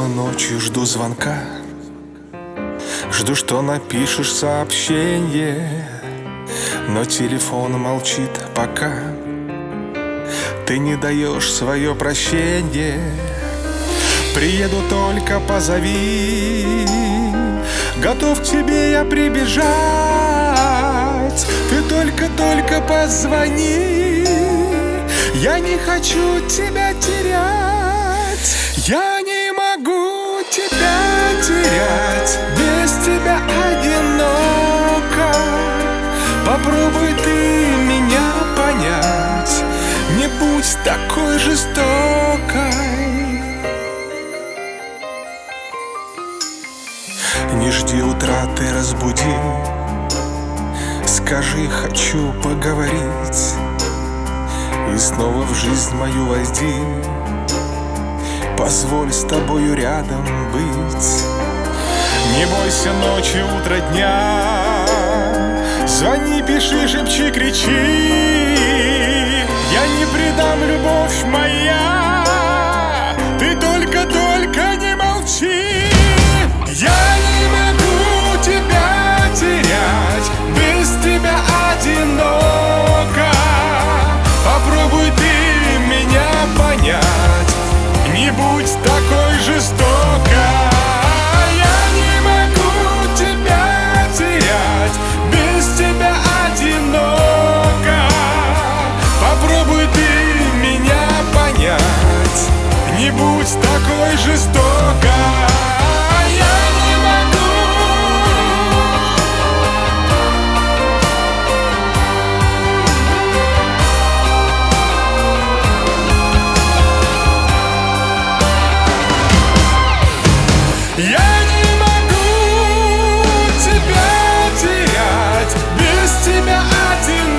дома ночью, жду звонка. Жду, что напишешь сообщение, но телефон молчит пока. Ты не даешь свое прощение. Приеду, только позови. Готов к тебе я прибежать. Ты только позвони. Я не хочу тебя терять. Я не могу тебя терять. Без тебя одиноко. Попробуй ты меня понять. Не будь такой жестокой. Не жди утра, ты разбуди. Скажи, хочу поговорить. И снова в жизнь мою войди. Позволь с тобою рядом быть. Не бойся ночи, утра, дня. Звони, пиши, шепчи, кричи. Я не предам, любовь моя. Ты только не молчи. Я не могу тебя терять. Без тебя одиноко. Попробуй ты меня понять. Не будь такой жестокой. Я не могу тебя терять. Без тебя одиноко. Попробуй ты меня понять. Не будь такой жестокой. Я не могу тебя терять. Без тебя один.